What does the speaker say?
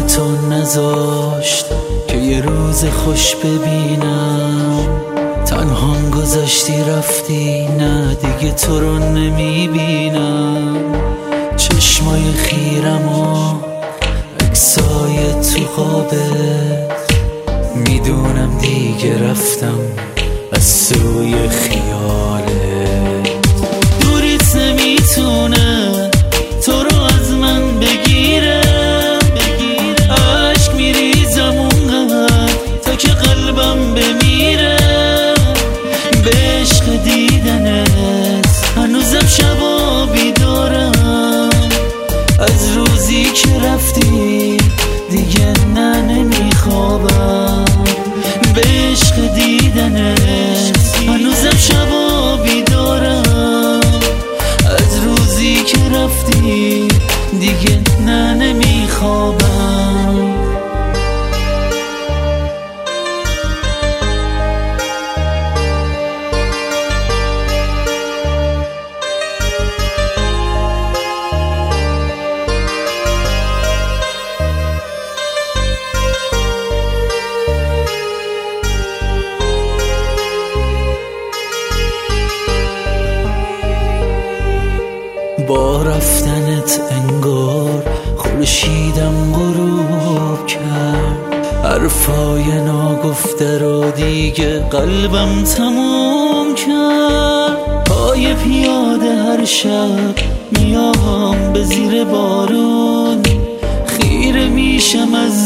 تو نذاشت که یه روز خوش ببینم، تنهام گذاشتی رفتی، نه دیگه تو رو نمیبینم. چشمای خیرم و عکسای تو خوابت، میدونم دیگه رفتم از سوی خیالت. دوریت نمیتونه تو رو از من بگیره، عشق میریزم اونقدر تا که قلبم بمیره. به عشق دیدنت هنوزم شبا بیدارم، از روزی که رفتی دیگه نه نمیخوابم. به عشق دیدنت هنوزم شبا بیدارم، از روزی که رفتی دیگه نه نمیخوابم. با رفتنت انگار خورشیدم غروب کرد، حرفای ناگفته رو دیگه قلبم تموم کرد. پای پیاده هر شب میام به زیر بارون، خیره میشم از